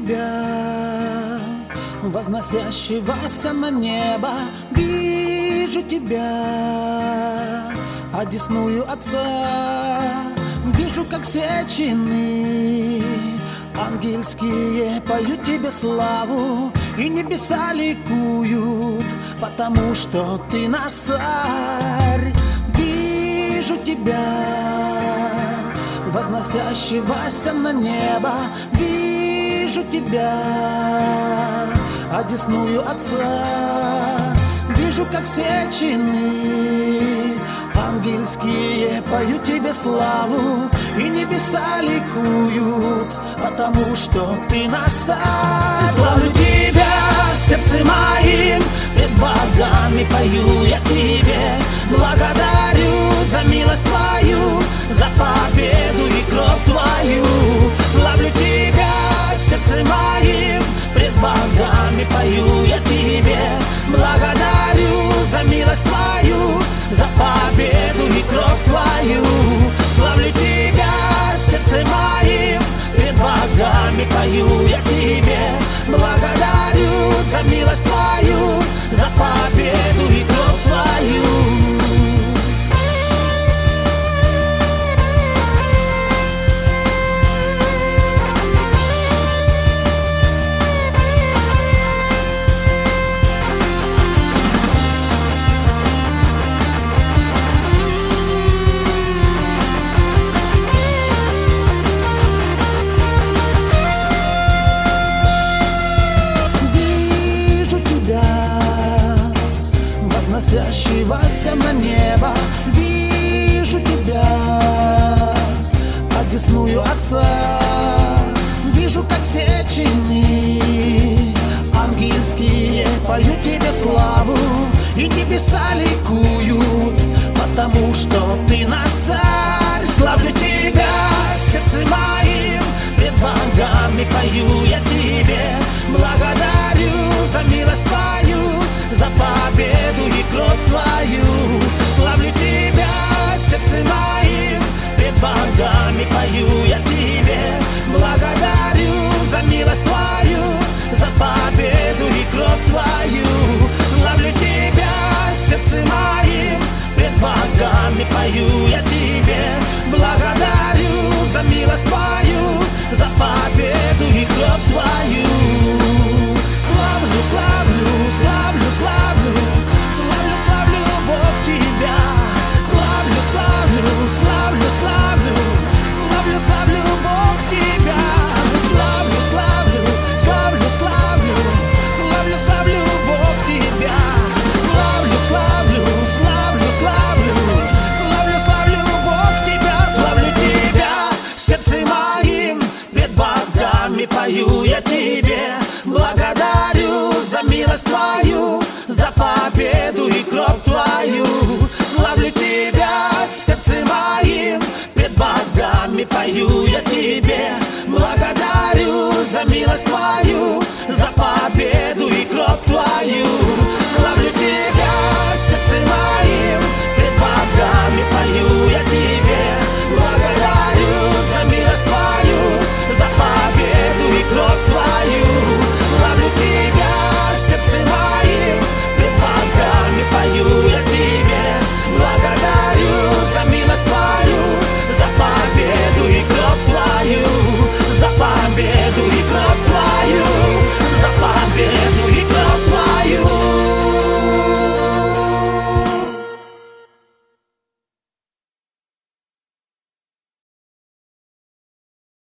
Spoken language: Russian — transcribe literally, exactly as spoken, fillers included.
тебя, возносящегося на небо. Вижу тебя, одесную Отца. Вижу, как все чины ангельские поют тебе славу, и небеса ликуют, потому что ты наш царь. Вижу тебя, возносящегося на небо. Вижу тебя, одесную Отца. Вижу, как все чины ангельские поют тебе славу, и небеса ликуют, потому что ты наш царь. Славлю тебя сердцем моим, пред богами пою я тебе. Благодарю за милость твою, за победу и кровь твою. Славлю тебя сердцем моим, пред богами пою я тебе. Благодарю за милость твою, за победу и кровь твою. Славлю тебя сердцем моим, пред богами пою я тебе. Благодарю за милость твою, за победу и кровь твою. Возносящегося на небо. Вижу тебя, одесную Отца. Вижу, как все чины ангельские поют тебе славу, и небеса ликуют, потому что ты наш царь. Славлю тебя сердцем моим, пред богами пою я тебе. Благодарю за милость твою,